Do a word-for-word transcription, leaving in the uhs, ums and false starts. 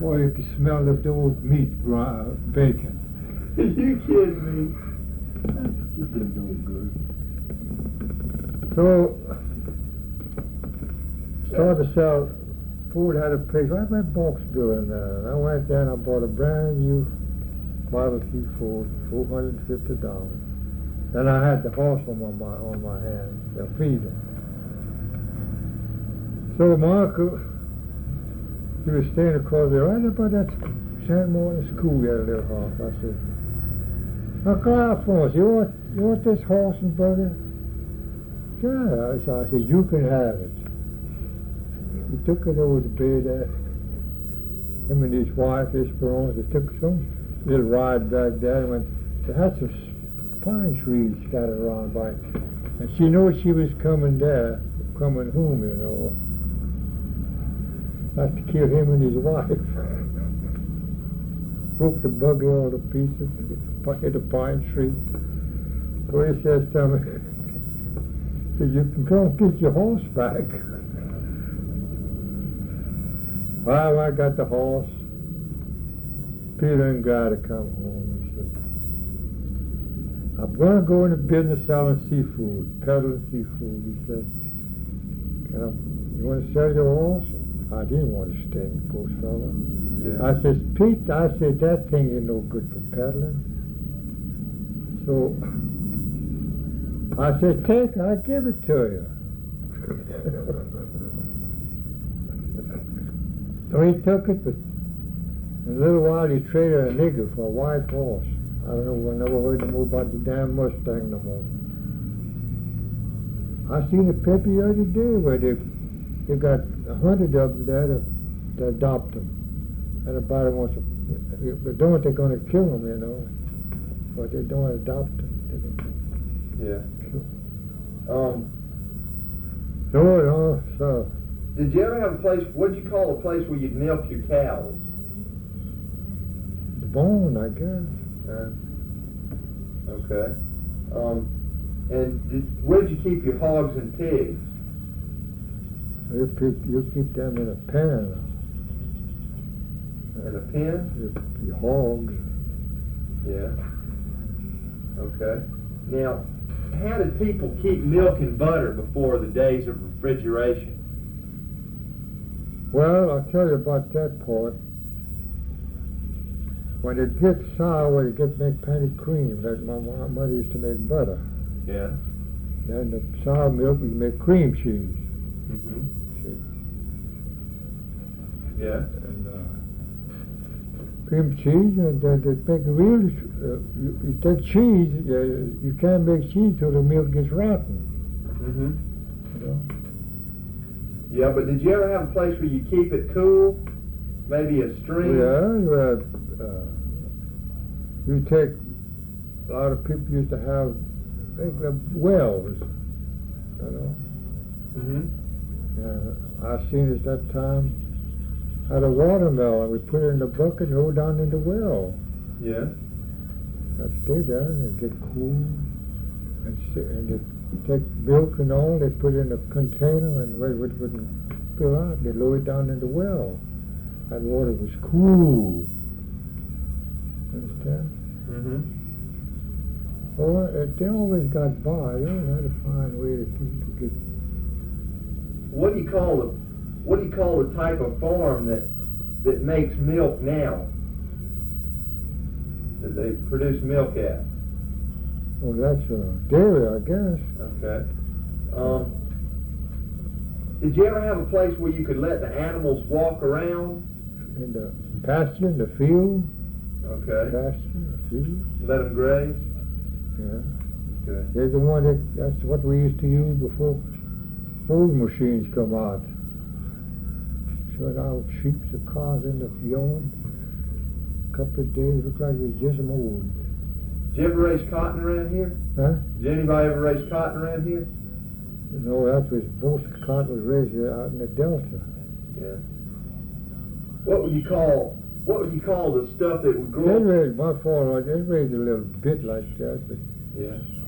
Boy, you can smell the old meat uh, bacon. You kidding me? This is no good. So, started to sell food. Had a place right by Boxville in there. And I went there and I bought a brand new barbecue food, four hundred and fifty dollars. Then I had the horse on my on my hand, the feeding. So my uncle, he was staying across there, right about that Saint Martin school. He had a little house. I said, Uncle Alphonse, you want you want this horse and buggy? Yeah. So I said, you can have it. He took it over to bed there. Him and his wife, Esperance, they took some little ride back there and went, they had some pine trees scattered around by. And she knew she was coming there, coming home, you know. Not to kill him and his wife. Broke the buggy all to pieces, hit a pine tree. So he says to me, so you can come get your horse back. Well, I got the horse. Peter and God to come home. He said, I'm going to go into business selling seafood, peddling seafood. He said, Can I, you want to sell your horse? I didn't want to sting, poor fellow. Yeah. I says, Pete, I said, that thing ain't no good for peddling. So I said, take it, I'll give it to you. So he took it, but in a little while he traded a nigger for a white horse. I don't know, I never heard no more about the damn Mustang no more. I seen a puppy the other day where they they got a hundred of them there to, to adopt them. And everybody wants to, they don't think they're going to kill them, you know, but they don't adopt them. Yeah. Um. No, no, so. Did you ever have a place, what'd you call a place where you'd milk your cows? The bone, I guess. Uh, okay. Um, and did, where'd you keep your hogs and pigs? You keep, you keep them in a pen. In a pen? Your, your hogs. Yeah. Okay. Now, how did people keep milk and butter before the days of refrigeration? Well, I'll tell you about that part. When it gets sour, you get make penny cream. Like my mother used to make butter. Yeah. Then the sour milk, we make cream cheese. Mm-hmm. See? Yeah. And uh, cream cheese, and then they make real. Uh, you, you take cheese. Uh, you can't make cheese till the milk gets rotten. Mm-hmm. You know. Yeah, but did you ever have a place where you keep it cool? Maybe a stream? Yeah, uh, uh, you take, a lot of people used to have uh, wells, you know. Mm-hmm. Yeah, I seen it that time, had a watermelon, we put it in the bucket and roll down in the well. Yeah. I'd stay there and get cool, and, sit, and they take milk and all, they put it in a container and wait, it wouldn't spill out, they lower it down in the well. That water was cool. Understand? Mm-hmm. Or uh, they always got by. They always had to find a way to keep to get. What do you call the What do you call the type of farm that that makes milk now? That they produce milk at? Well, that's a dairy, I guess. Okay. Um. Did you ever have a place where you could let the animals walk around? In the pasture, in the field. Okay. Pasture, the field. Let them graze? Yeah. Okay. There's the one that, that's what we used to use before old machines come out. Shut out sheep or cars in the yard. A couple of days, looked like it was just mowed. Did you ever raise cotton around here? Huh? Did anybody ever raise cotton around here? No, that was, most cotton was raised out in the Delta. Yeah. What would you call, what would you call the stuff that would They grow? raised, my father, they raised a little bit like that, but Yeah.